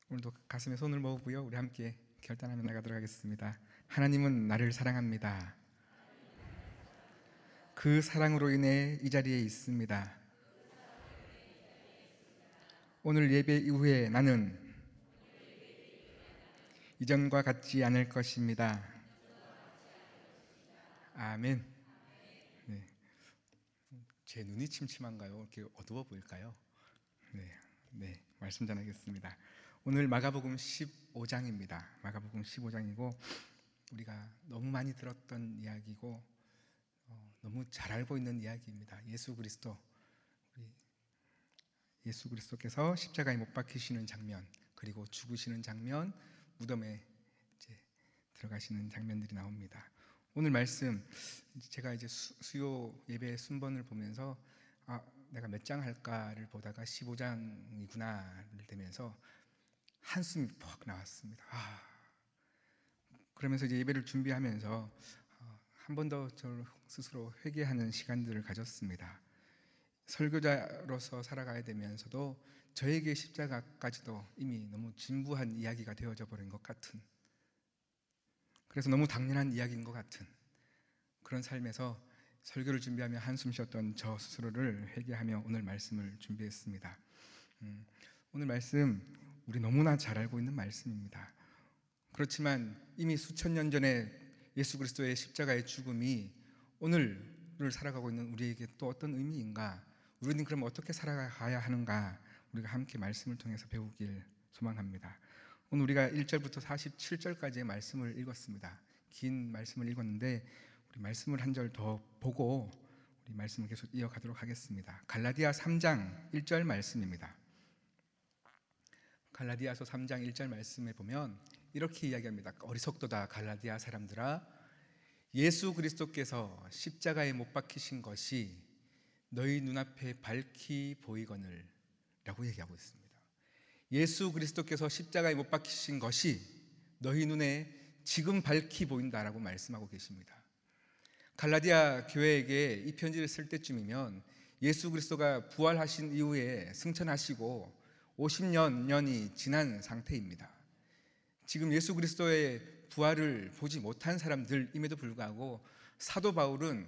오늘도 가슴에 손을 모으고요. 우리 함께 결단하며 나가도록 하겠습니다. 하나님은 나를 사랑합니다. 그 사랑으로 인해 이 자리에 있습니다. 오늘 예배 이후에 나는 이전과 같지 않을 것입니다. 아멘. 네. 제 눈이 침침한가요? 이렇게 어두워 보일까요? 네, 말씀 전하겠습니다. 오늘 마가복음 15장입니다. 마가복음 15장이고 우리가 너무 많이 들었던 이야기고 너무 잘 알고 있는 이야기입니다. 예수 그리스도께서 십자가에 못 박히시는 장면, 그리고 죽으시는 장면, 무덤에 이제 들어가시는 장면들이 나옵니다. 오늘 말씀 제가 이제 수요 예배 순번을 보면서 내가 몇 장 할까를 보다가 15장이구나를 되면서 한숨이 퍽 나왔습니다. 그러면서 이제 예배를 준비하면서 한 번 더 저를 스스로 회개하는 시간들을 가졌습니다. 설교자로서 살아가야 되면서도 저에게 십자가까지도 이미 너무 진부한 이야기가 되어져 버린 것 같은, 그래서 너무 당연한 이야기인 것 같은 그런 삶에서 설교를 준비하며 한숨 쉬었던 저 스스로를 회개하며 오늘 말씀을 준비했습니다. 오늘 말씀 우리 너무나 잘 알고 있는 말씀입니다. 그렇지만 이미 수천 년 전에 예수 그리스도의 십자가의 죽음이 오늘을 살아가고 있는 우리에게 또 어떤 의미인가, 우리는 그럼 어떻게 살아가야 하는가, 우리가 함께 말씀을 통해서 배우길 소망합니다. 오늘 우리가 1절부터 47절까지의 말씀을 읽었습니다. 긴 말씀을 읽었는데 우리 말씀을 한 절 더 보고 우리 말씀을 계속 이어가도록 하겠습니다. 갈라디아 3장 1절 말씀입니다. 갈라디아서 3장 1절 말씀에 보면 이렇게 이야기합니다. 어리석도다 갈라디아 사람들아, 예수 그리스도께서 십자가에 못 박히신 것이 너희 눈앞에 밝히 보이거늘 라고 얘기하고 있습니다. 예수 그리스도께서 십자가에 못 박히신 것이 너희 눈에 지금 밝히 보인다라고 말씀하고 계십니다. 갈라디아 교회에게 이 편지를 쓸 때쯤이면 예수 그리스도가 부활하신 이후에 승천하시고 50년이 지난 상태입니다. 지금 예수 그리스도의 부활을 보지 못한 사람들임에도 불구하고 사도 바울은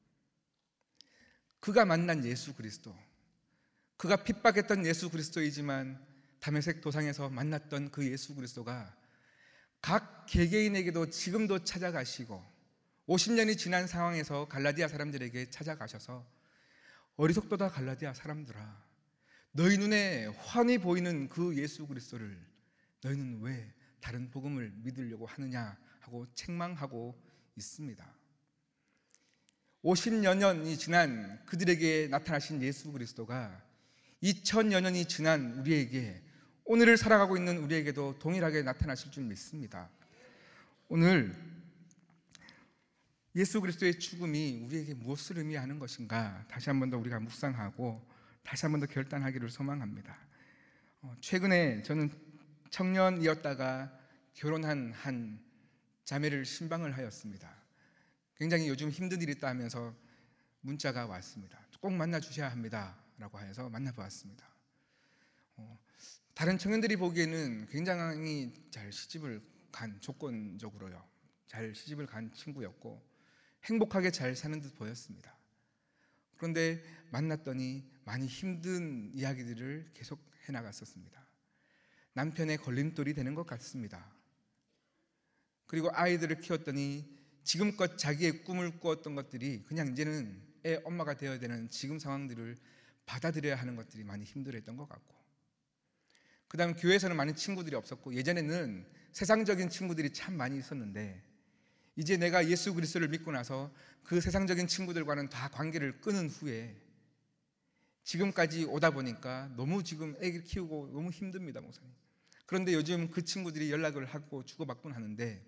그가 만난 예수 그리스도, 그가 핍박했던 예수 그리스도이지만 다메섹 도상에서 만났던 그 예수 그리스도가 각 개개인에게도 지금도 찾아가시고 50년이 지난 상황에서 갈라디아 사람들에게 찾아가셔서 어리석도다 갈라디아 사람들아, 너희 눈에 환히 보이는 그 예수 그리스도를 너희는 왜 다른 복음을 믿으려고 하느냐 하고 책망하고 있습니다. 50여 년이 지난 그들에게 나타나신 예수 그리스도가 2000여 년이 지난 우리에게, 오늘을 살아가고 있는 우리에게도 동일하게 나타나실 줄 믿습니다. 오늘 예수 그리스도의 죽음이 우리에게 무엇을 의미하는 것인가 다시 한 번 더 우리가 묵상하고 다시 한 번 더 결단하기를 소망합니다. 최근에 저는 청년이었다가 결혼한 한 자매를 신방을 하였습니다. 굉장히 요즘 힘든 일이 있다 하면서 문자가 왔습니다. 꼭 만나 주셔야 합니다 라고 해서 만나보았습니다. 다른 청년들이 보기에는 굉장히 잘 시집을 간, 조건적으로요 잘 시집을 간 친구였고 행복하게 잘 사는 듯 보였습니다. 그런데 만났더니 많이 힘든 이야기들을 계속 해나갔었습니다. 남편의 걸림돌이 되는 것 같습니다. 그리고 아이들을 키웠더니 지금껏 자기의 꿈을 꾸었던 것들이 그냥 이제는 애 엄마가 되어야 되는 지금 상황들을 받아들여야 하는 것들이 많이 힘들었던 것 같고, 그 다음 교회에서는 많은 친구들이 없었고, 예전에는 세상적인 친구들이 참 많이 있었는데 이제 내가 예수 그리스도를 믿고 나서 그 세상적인 친구들과는 다 관계를 끊은 후에 지금까지 오다 보니까 너무 지금 애기를 키우고 너무 힘듭니다, 목사님. 그런데 요즘 그 친구들이 연락을 하고 주고받곤 하는데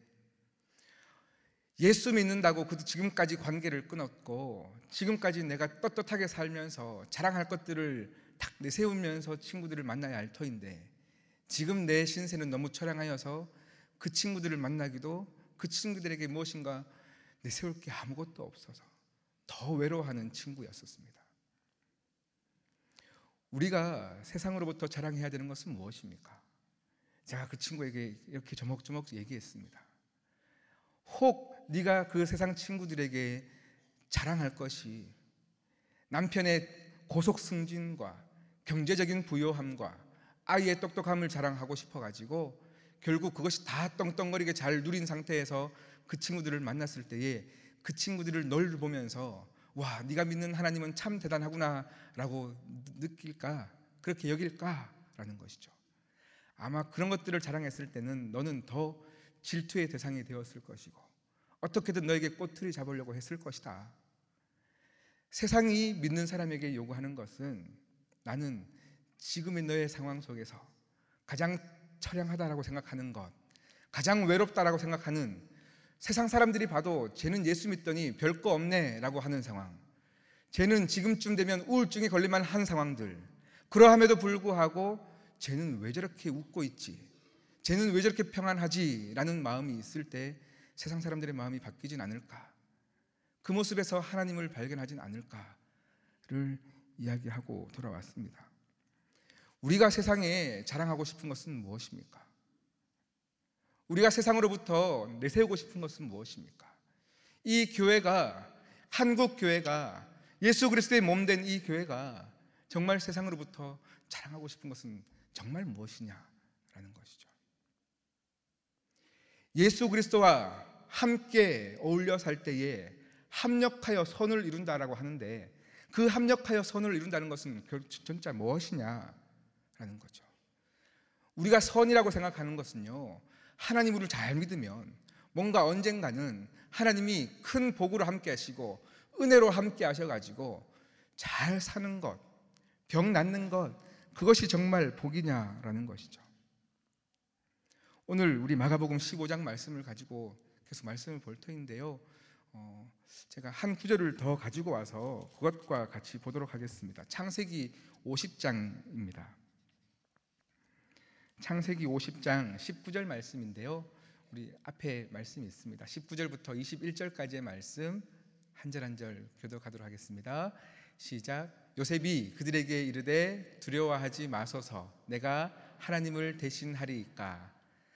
예수 믿는다고 그도 지금까지 관계를 끊었고 지금까지 내가 떳떳하게 살면서 자랑할 것들을 딱 내세우면서 친구들을 만나야 할 터인데 지금 내 신세는 너무 처량하여서 그 친구들을 만나기도, 그 친구들에게 무엇인가 내세울 게 아무것도 없어서 더 외로워하는 친구였었습니다. 우리가 세상으로부터 자랑해야 되는 것은 무엇입니까? 제가 그 친구에게 이렇게 조목조목 얘기했습니다. 혹 네가 그 세상 친구들에게 자랑할 것이 남편의 고속 승진과 경제적인 부요함과 아이의 똑똑함을 자랑하고 싶어가지고 결국 그것이 다 떵떵거리게 잘 누린 상태에서 그 친구들을 만났을 때에 그 친구들을 널 보면서 와, 네가 믿는 하나님은 참 대단하구나 라고 느낄까? 그렇게 여길까? 라는 것이죠. 아마 그런 것들을 자랑했을 때는 너는 더 질투의 대상이 되었을 것이고 어떻게든 너에게 꼬투리 잡으려고 했을 것이다. 세상이 믿는 사람에게 요구하는 것은 나는 지금의 너의 상황 속에서 가장 처량하다라고 생각하는 것, 가장 외롭다라고 생각하는, 세상 사람들이 봐도 쟤는 예수 믿더니 별거 없네 라고 하는 상황, 쟤는 지금쯤 되면 우울증에 걸릴만 한 상황들, 그러함에도 불구하고 쟤는 왜 저렇게 웃고 있지, 쟤는 왜 저렇게 평안하지 라는 마음이 있을 때 세상 사람들의 마음이 바뀌진 않을까, 그 모습에서 하나님을 발견하진 않을까를 이야기하고 돌아왔습니다. 우리가 세상에 자랑하고 싶은 것은 무엇입니까? 우리가 세상으로부터 내세우고 싶은 것은 무엇입니까? 이 교회가, 한국 교회가, 예수 그리스도의 몸 된 이 교회가 정말 세상으로부터 자랑하고 싶은 것은 정말 무엇이냐라는 것이죠. 예수 그리스도와 함께 어울려 살 때에 합력하여 선을 이룬다라고 하는데, 그 합력하여 선을 이룬다는 것은 진짜 무엇이냐라는 거죠. 우리가 선이라고 생각하는 것은요, 하나님을 잘 믿으면 뭔가 언젠가는 하나님이 큰 복으로 함께 하시고 은혜로 함께 하셔가지고 잘 사는 것, 병 낫는 것, 그것이 정말 복이냐라는 것이죠. 오늘 우리 마가복음 15장 말씀을 가지고 계속 말씀을 볼 터인데요, 제가 한 구절을 더 가지고 와서 그것과 같이 보도록 하겠습니다. 창세기 50장입니다. 창세기 50장 19절 말씀인데요, 우리 앞에 말씀이 있습니다. 19절부터 21절까지의 말씀 한 절 한 절 교독하도록 하겠습니다. 시작. 요셉이 그들에게 이르되 두려워하지 마소서, 내가 하나님을 대신하리이까.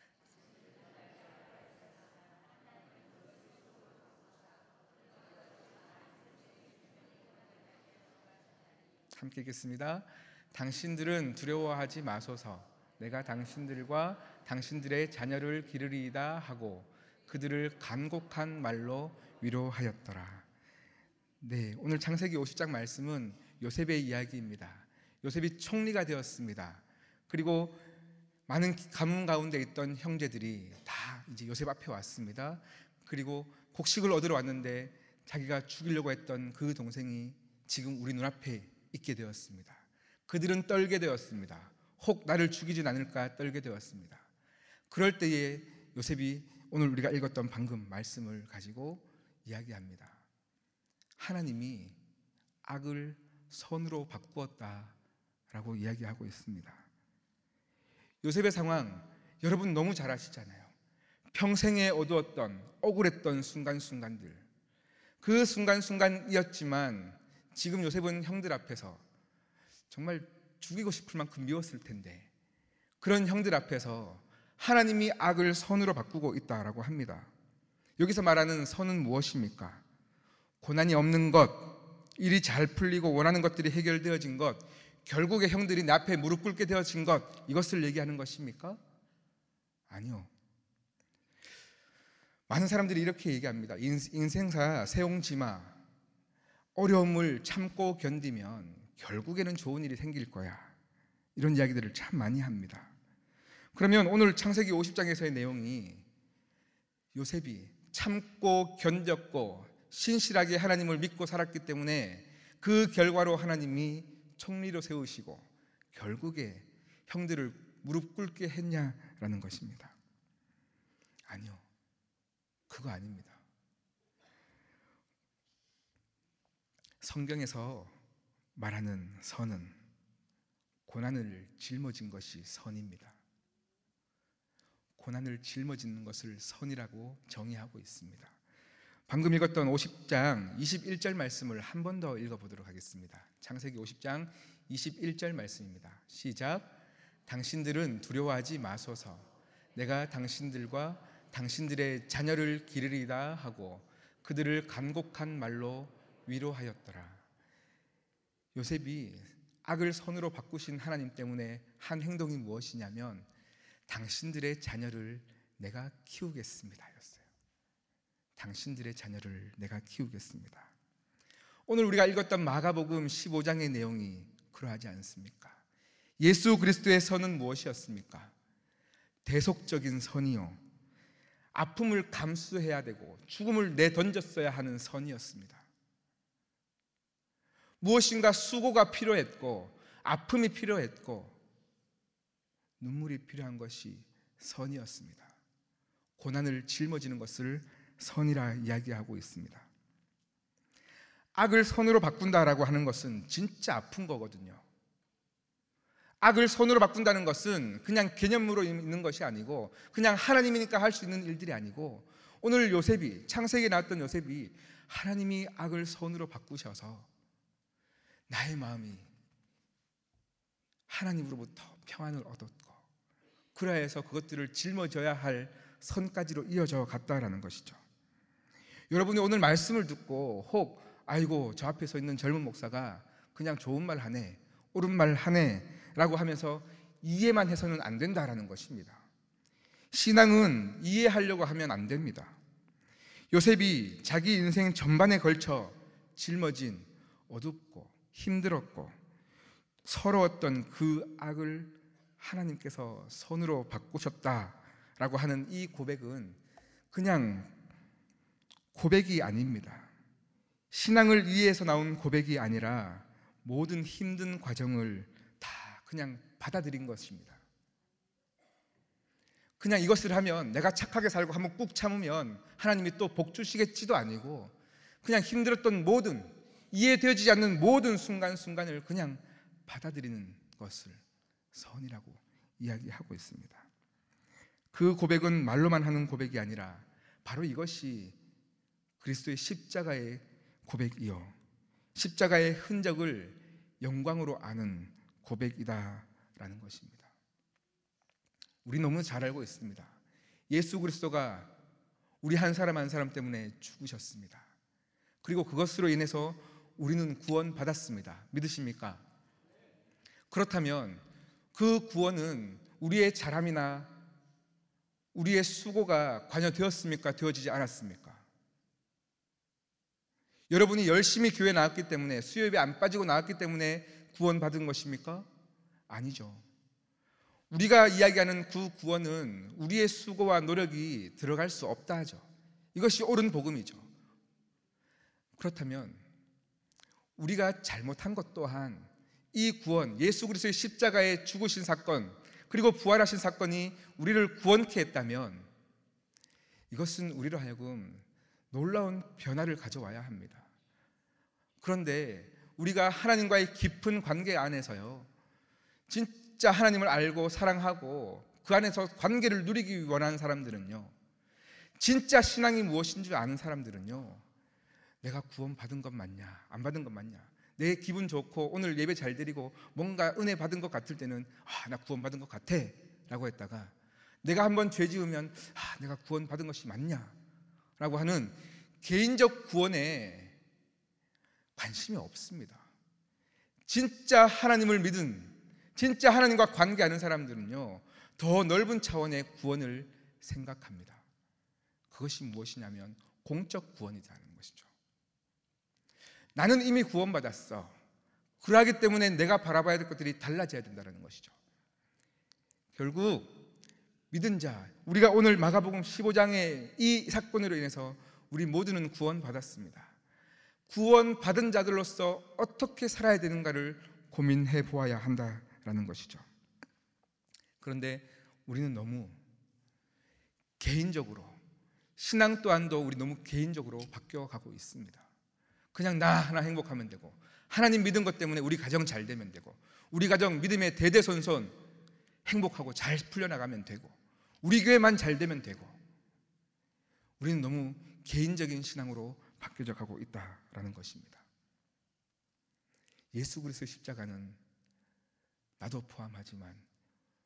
함께 읽겠습니다. 당신들은 두려워하지 마소서, 내가 당신들과 당신들의 자녀를 기르리이다 하고 그들을 간곡한 말로 위로하였더라. 네, 오늘 창세기 50장 말씀은 요셉의 이야기입니다. 요셉이 총리가 되었습니다. 그리고 많은 가뭄 가운데 있던 형제들이 다 이제 요셉 앞에 왔습니다. 그리고 곡식을 얻으러 왔는데 자기가 죽이려고 했던 그 동생이 지금 우리 눈앞에 있게 되었습니다. 그들은 떨게 되었습니다. 혹 나를 죽이진 않을까 떨게 되었습니다. 그럴 때에 요셉이 오늘 우리가 읽었던 방금 말씀을 가지고 이야기합니다. 하나님이 악을 선으로 바꾸었다라고 이야기하고 있습니다. 요셉의 상황 여러분 너무 잘 아시잖아요. 평생에 어두웠던 억울했던 순간순간들, 그 순간순간이었지만 지금 요셉은 형들 앞에서 정말 죽이고 싶을 만큼 미웠을 텐데, 그런 형들 앞에서 하나님이 악을 선으로 바꾸고 있다라고 합니다. 여기서 말하는 선은 무엇입니까? 고난이 없는 것, 일이 잘 풀리고 원하는 것들이 해결되어진 것, 결국에 형들이 내 앞에 무릎 꿇게 되어진 것, 이것을 얘기하는 것입니까? 아니요. 많은 사람들이 이렇게 얘기합니다. 인생사 세옹지마, 어려움을 참고 견디면 결국에는 좋은 일이 생길 거야, 이런 이야기들을 참 많이 합니다. 그러면 오늘 창세기 50장에서의 내용이 요셉이 참고 견뎠고 신실하게 하나님을 믿고 살았기 때문에 그 결과로 하나님이 총리로 세우시고 결국에 형들을 무릎 꿇게 했냐라는 것입니다. 아니요, 그거 아닙니다. 성경에서 말하는 선은 고난을 짊어진 것이 선입니다. 고난을 짊어지는 것을 선이라고 정의하고 있습니다. 방금 읽었던 50장 21절 말씀을 한 번 더 읽어보도록 하겠습니다. 창세기 50장 21절 말씀입니다. 시작. 당신들은 두려워하지 마소서. 내가 당신들과 당신들의 자녀를 기르리다 하고 그들을 간곡한 말로 위로하였더라. 요셉이 악을 선으로 바꾸신 하나님 때문에 한 행동이 무엇이냐면 당신들의 자녀를 내가 키우겠습니다 였어요. 당신들의 자녀를 내가 키우겠습니다. 오늘 우리가 읽었던 마가복음 15장의 내용이 그러하지 않습니까? 예수 그리스도의 선은 무엇이었습니까? 대속적인 선이요, 아픔을 감수해야 되고 죽음을 내던졌어야 하는 선이었습니다. 무엇인가 수고가 필요했고 아픔이 필요했고 눈물이 필요한 것이 선이었습니다. 고난을 짊어지는 것을 선이라 이야기하고 있습니다. 악을 선으로 바꾼다라고 하는 것은 진짜 아픈 거거든요. 악을 선으로 바꾼다는 것은 그냥 개념으로 있는 것이 아니고 그냥 하나님이니까 할 수 있는 일들이 아니고 오늘 요셉이, 창세기에 나왔던 요셉이 하나님이 악을 선으로 바꾸셔서 나의 마음이 하나님으로부터 평안을 얻었고 그러해서 그것들을 짊어져야 할 선까지로 이어져 갔다라는 것이죠. 여러분이 오늘 말씀을 듣고 혹 아이고 저 앞에 서 있는 젊은 목사가 그냥 좋은 말 하네, 옳은 말 하네 라고 하면서 이해만 해서는 안 된다라는 것입니다. 신앙은 이해하려고 하면 안 됩니다. 요셉이 자기 인생 전반에 걸쳐 짊어진 어둡고 힘들었고 서러웠던 그 악을 하나님께서 선으로 바꾸셨다라고 하는 이 고백은 그냥 고백이 아닙니다. 신앙을 이해해서 나온 고백이 아니라 모든 힘든 과정을 다 그냥 받아들인 것입니다. 그냥 이것을 하면 내가 착하게 살고 한번 꾹 참으면 하나님이 또 복 주시겠지도 아니고 그냥 힘들었던 모든, 이해되어지지 않는 모든 순간순간을 그냥 받아들이는 것을 선이라고 이야기하고 있습니다. 그 고백은 말로만 하는 고백이 아니라 바로 이것이 그리스도의 십자가의 고백이요, 십자가의 흔적을 영광으로 아는 고백이다라는 것입니다. 우리 너무 잘 알고 있습니다. 예수 그리스도가 우리 한 사람 한 사람 때문에 죽으셨습니다. 그리고 그것으로 인해서 우리는 구원받았습니다. 믿으십니까? 그렇다면 그 구원은 우리의 잘함이나 우리의 수고가 관여되었습니까? 되어지지 않았습니까? 여러분이 열심히 교회 나왔기 때문에, 수요예배 안 빠지고 나왔기 때문에 구원받은 것입니까? 아니죠. 우리가 이야기하는 그 구원은 우리의 수고와 노력이 들어갈 수 없다 하죠. 이것이 옳은 복음이죠. 그렇다면 우리가 잘못한 것 또한 이 구원, 예수 그리스도의 십자가에 죽으신 사건 그리고 부활하신 사건이 우리를 구원케 했다면 이것은 우리로 하여금 놀라운 변화를 가져와야 합니다. 그런데 우리가 하나님과의 깊은 관계 안에서요, 진짜 하나님을 알고 사랑하고 그 안에서 관계를 누리기 원하는 사람들은요, 진짜 신앙이 무엇인 줄 아는 사람들은요, 내가 구원받은 것 맞냐 안 받은 것 맞냐, 내 기분 좋고 오늘 예배 잘 드리고 뭔가 은혜 받은 것 같을 때는 나 구원받은 것 같아 라고 했다가 내가 한번 죄 지으면 내가 구원받은 것이 맞냐 라고 하는 개인적 구원에 관심이 없습니다. 진짜 하나님을 믿은, 진짜 하나님과 관계하는 사람들은요, 더 넓은 차원의 구원을 생각합니다. 그것이 무엇이냐면 공적 구원이라는 것이죠. 나는 이미 구원받았어. 그러하기 때문에 내가 바라봐야 될 것들이 달라져야 된다는 것이죠. 결국 믿은 자, 우리가 오늘 마가복음 15장의 이 사건으로 인해서 우리 모두는 구원받았습니다. 구원받은 자들로서 어떻게 살아야 되는가를 고민해 보아야 한다라는 것이죠. 그런데 우리는 너무 개인적으로, 신앙 또한도 우리 너무 개인적으로 바뀌어가고 있습니다. 그냥 나 하나 행복하면 되고, 하나님 믿은 것 때문에 우리 가정 잘 되면 되고, 우리 가정 믿음의 대대손손 행복하고 잘 풀려나가면 되고, 우리 교회만 잘 되면 되고, 우리는 너무 개인적인 신앙으로 바뀌어져 가고 있다라는 것입니다. 예수 그리스도의 십자가는 나도 포함하지만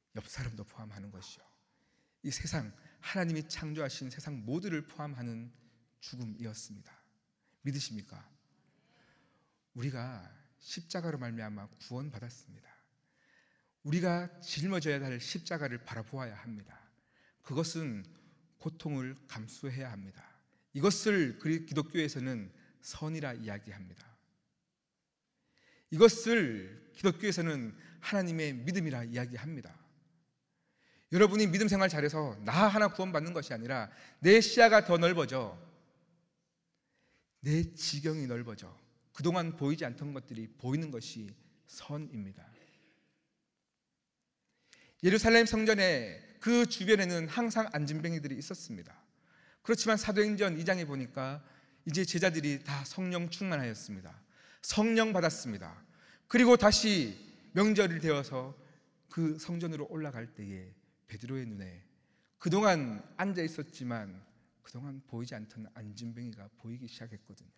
옆 사람도 포함하는 것이요, 이 세상, 하나님이 창조하신 세상 모두를 포함하는 죽음이었습니다. 믿으십니까? 우리가 십자가로 말미암아 구원받았습니다. 우리가 짊어져야 할 십자가를 바라보아야 합니다. 그것은 고통을 감수해야 합니다. 이것을 기독교에서는 선이라 이야기합니다. 이것을 기독교에서는 하나님의 믿음이라 이야기합니다. 여러분이 믿음 생활 잘해서 나 하나 구원받는 것이 아니라 내 시야가 더 넓어져, 내 지경이 넓어져 그동안 보이지 않던 것들이 보이는 것이 선입니다. 예루살렘 성전에 그 주변에는 항상 안진뱅이들이 있었습니다. 그렇지만 사도행전 2장에 보니까 이제 제자들이 다 성령 충만하였습니다. 성령 받았습니다. 그리고 다시 명절이 되어서 그 성전으로 올라갈 때에 베드로의 눈에 그동안 앉아 있었지만 그동안 보이지 않던 안진뱅이가 보이기 시작했거든요.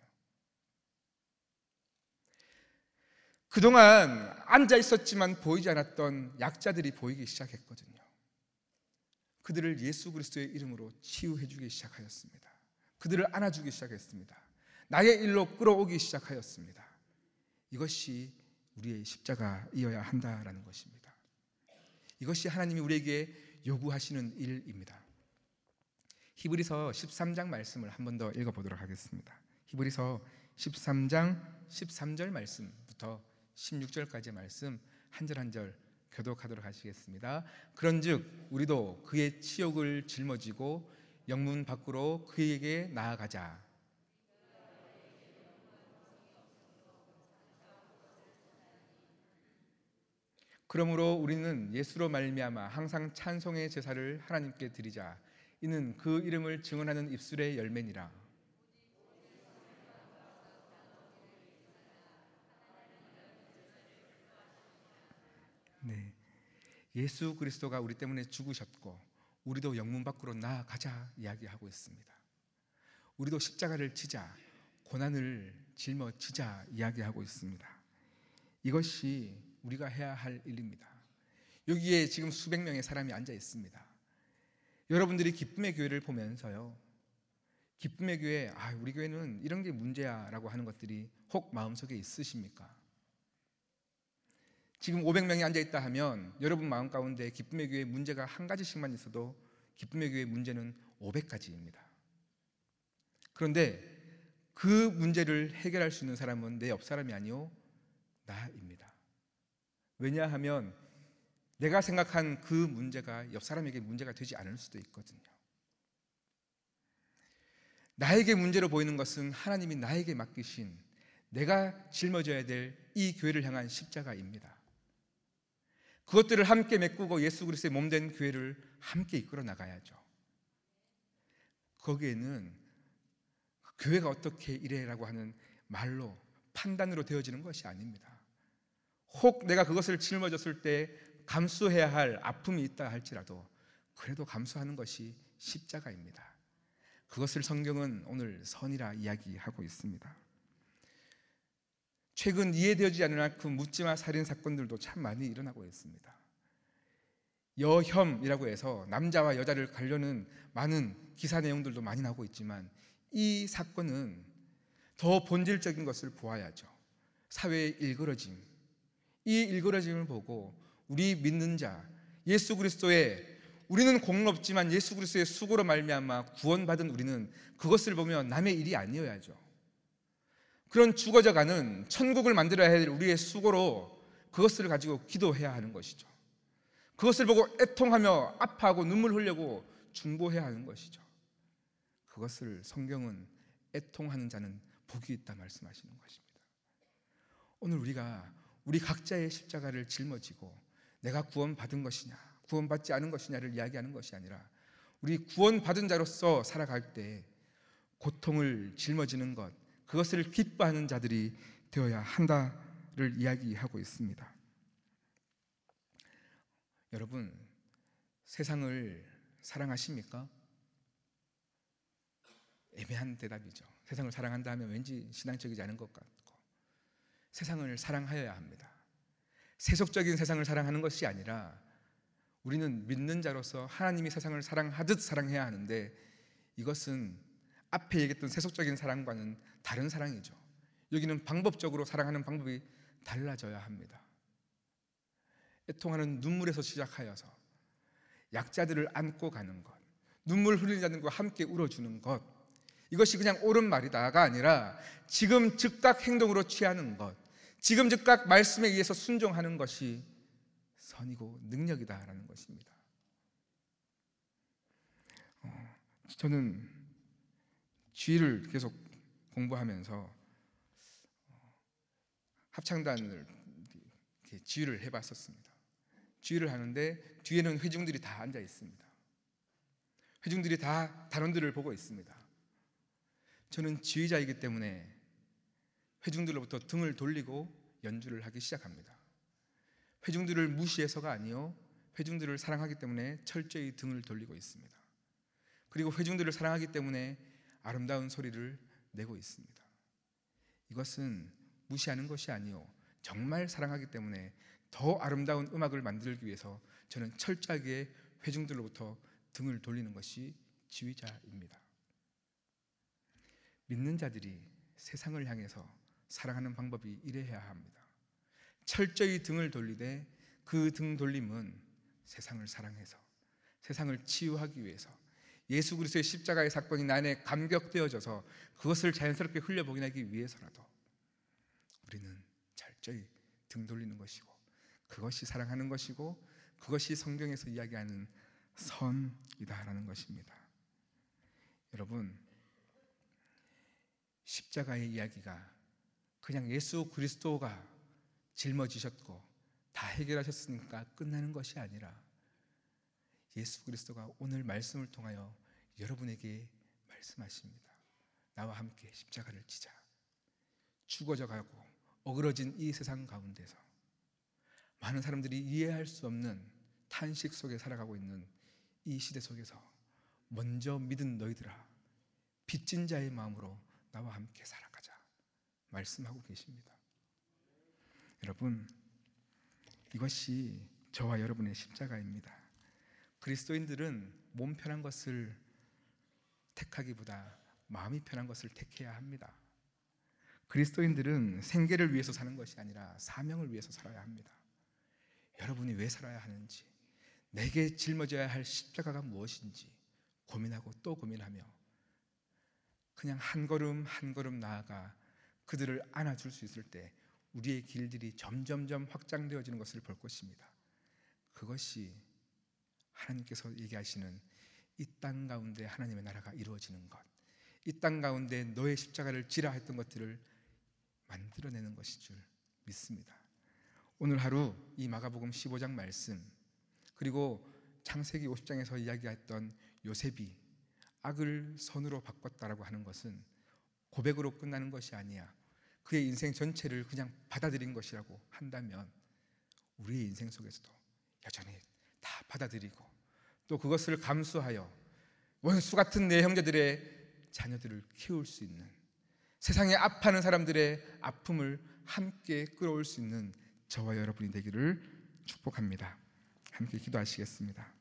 그동안 앉아 있었지만 보이지 않았던 약자들이 보이기 시작했거든요. 그들을 예수 그리스도의 이름으로 치유해 주기 시작하였습니다. 그들을 안아주기 시작했습니다. 나의 일로 끌어오기 시작하였습니다. 이것이 우리의 십자가이어야 한다라는 것입니다. 이것이 하나님이 우리에게 요구하시는 일입니다. 히브리서 13장 말씀을 한 번 더 읽어보도록 하겠습니다. 히브리서 13장 13절 말씀부터 16절까지의 말씀 한 절 한 절 교독하도록 하시겠습니다. 그런즉 우리도 그의 치욕을 짊어지고 영문 밖으로 그에게 나아가자. 그러므로 우리는 예수로 말미암아 항상 찬송의 제사를 하나님께 드리자. 이는 그 이름을 증언하는 입술의 열매니라. 네, 예수 그리스도가 우리 때문에 죽으셨고 우리도 영문 밖으로 나아가자 이야기하고 있습니다. 우리도 십자가를 지자, 고난을 짊어지자 이야기하고 있습니다. 이것이 우리가 해야 할 일입니다. 여기에 지금 수백 명의 사람이 앉아 있습니다. 여러분들이 기쁨의 교회를 보면서요, 기쁨의 교회, 우리 교회는 이런 게 문제야 라고 하는 것들이 혹 마음속에 있으십니까? 지금 500명이 앉아있다 하면 여러분 마음 가운데 기쁨의 교회 문제가 한 가지씩만 있어도 기쁨의 교회 문제는 500가지입니다. 그런데 그 문제를 해결할 수 있는 사람은 내 옆 사람이 아니요 나입니다. 왜냐하면 내가 생각한 그 문제가 옆 사람에게 문제가 되지 않을 수도 있거든요. 나에게 문제로 보이는 것은 하나님이 나에게 맡기신 내가 짊어져야 될 이 교회를 향한 십자가입니다. 그것들을 함께 메꾸고 예수 그리스도의 몸된 교회를 함께 이끌어 나가야죠. 거기에는 교회가 어떻게 이래라고 하는 말로, 판단으로 되어지는 것이 아닙니다. 혹 내가 그것을 짊어졌을 때 감수해야 할 아픔이 있다 할지라도 그래도 감수하는 것이 십자가입니다. 그것을 성경은 오늘 선이라 이야기하고 있습니다. 최근 이해되어지지 않을 만큼 묻지마 살인 사건들도 참 많이 일어나고 있습니다. 여혐이라고 해서 남자와 여자를 가려는 많은 기사 내용들도 많이 나오고 있지만 이 사건은 더 본질적인 것을 보아야죠. 사회의 일그러짐, 이 일그러짐을 보고 우리 믿는 자, 예수 그리스도의, 우리는 공로없지만 예수 그리스도의 수고로 말미암아 구원받은 우리는 그것을 보며 남의 일이 아니어야죠. 그런 죽어져가는 천국을 만들어야 할 우리의 수고로 그것을 가지고 기도해야 하는 것이죠. 그것을 보고 애통하며 아파하고 눈물 흘리고 중보해야 하는 것이죠. 그것을 성경은 애통하는 자는 복이 있다 말씀하시는 것입니다. 오늘 우리가 우리 각자의 십자가를 짊어지고 내가 구원받은 것이냐 구원받지 않은 것이냐를 이야기하는 것이 아니라 우리 구원받은 자로서 살아갈 때 고통을 짊어지는 것, 그것을 기뻐하는 자들이 되어야 한다를 이야기하고 있습니다. 여러분, 세상을 사랑하십니까? 애매한 대답이죠. 세상을 사랑한다 하면 왠지 신앙적이지 않은 것 같고, 세상을 사랑하여야 합니다. 세속적인 세상을 사랑하는 것이 아니라 우리는 믿는 자로서 하나님이 세상을 사랑하듯 사랑해야 하는데, 이것은 앞에 얘기했던 세속적인 사랑과는 다른 사랑이죠. 여기는 방법적으로 사랑하는 방법이 달라져야 합니다. 애통하는 눈물에서 시작하여서 약자들을 안고 가는 것, 눈물 흘리는 자들과 함께 울어주는 것, 이것이 그냥 옳은 말이다가 아니라 지금 즉각 행동으로 취하는 것, 지금 즉각 말씀에 의해서 순종하는 것이 선이고 능력이다라는 것입니다. 저는 주의를 계속 공부하면서 합창단을 지휘를 해봤었습니다. 지휘를 하는데 뒤에는 회중들이 다 앉아 있습니다. 회중들이 다 단원들을 보고 있습니다. 저는 지휘자이기 때문에 회중들로부터 등을 돌리고 연주를 하기 시작합니다. 회중들을 무시해서가 아니요, 회중들을 사랑하기 때문에 철저히 등을 돌리고 있습니다. 그리고 회중들을 사랑하기 때문에 아름다운 소리를 내고 있습니다. 이것은 무시하는 것이 아니요, 정말 사랑하기 때문에 더 아름다운 음악을 만들기 위해서 저는 철저하게 회중들로부터 등을 돌리는 것이 지휘자입니다. 믿는 자들이 세상을 향해서 사랑하는 방법이 이래야 합니다. 철저히 등을 돌리되 그 등 돌림은 세상을 사랑해서, 세상을 치유하기 위해서, 예수 그리스도의 십자가의 사건이 나 안에 감격되어져서 그것을 자연스럽게 흘려보내기 위해서라도 우리는 철저히 등 돌리는 것이고, 그것이 사랑하는 것이고, 그것이 성경에서 이야기하는 선이다라는 것입니다. 여러분, 십자가의 이야기가 그냥 예수 그리스도가 짊어지셨고 다 해결하셨으니까 끝나는 것이 아니라 예수 그리스도가 오늘 말씀을 통하여 여러분에게 말씀하십니다. 나와 함께 십자가를 지자. 죽어져 가고 어그러진 이 세상 가운데서 많은 사람들이 이해할 수 없는 탄식 속에 살아가고 있는 이 시대 속에서 먼저 믿은 너희들아, 빚진 자의 마음으로 나와 함께 살아가자 말씀하고 계십니다. 여러분, 이것이 저와 여러분의 십자가입니다. 그리스도인들은 몸 편한 것을 택하기보다 마음이 편한 것을 택해야 합니다. 그리스도인들은 생계를 위해서 사는 것이 아니라 사명을 위해서 살아야 합니다. 여러분이 왜 살아야 하는지, 내게 짊어져야 할 십자가가 무엇인지 고민하고 또 고민하며 그냥 한 걸음 한 걸음 나아가 그들을 안아줄 수 있을 때 우리의 길들이 점점점 확장되어지는 것을 볼 것입니다. 그것이 하나님께서 얘기하시는 이 땅 가운데 하나님의 나라가 이루어지는 것, 이 땅 가운데 너의 십자가를 지라 했던 것들을 만들어내는 것인 줄 믿습니다. 오늘 하루 이 마가복음 15장 말씀, 그리고 창세기 50장에서 이야기했던 요셉이 악을 선으로 바꿨다라고 하는 것은 고백으로 끝나는 것이 아니야. 그의 인생 전체를 그냥 받아들인 것이라고 한다면 우리의 인생 속에서도 여전히 다 받아들이고 또 그것을 감수하여 원수 같은 내 형제들의 자녀들을 키울 수 있는, 세상에 아파하는 사람들의 아픔을 함께 끌어올 수 있는 저와 여러분이 되기를 축복합니다. 함께 기도하시겠습니다.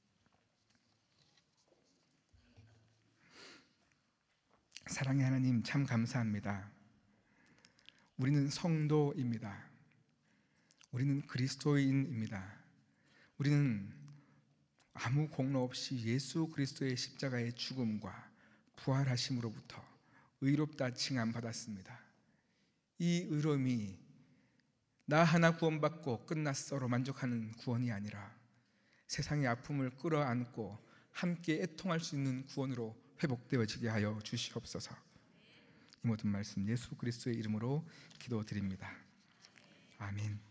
사랑의 하나님, 참 감사합니다. 우리는 성도입니다. 우리는 그리스도인입니다. 우리는 아무 공로 없이 예수 그리스도의 십자가의 죽음과 부활하심으로부터 의롭다 칭함받았습니다. 이 의로움이 나 하나 구원받고 끝났어로 만족하는 구원이 아니라 세상의 아픔을 끌어안고 함께 애통할 수 있는 구원으로 회복되어지게 하여 주시옵소서. 이 모든 말씀 예수 그리스도의 이름으로 기도드립니다. 아멘.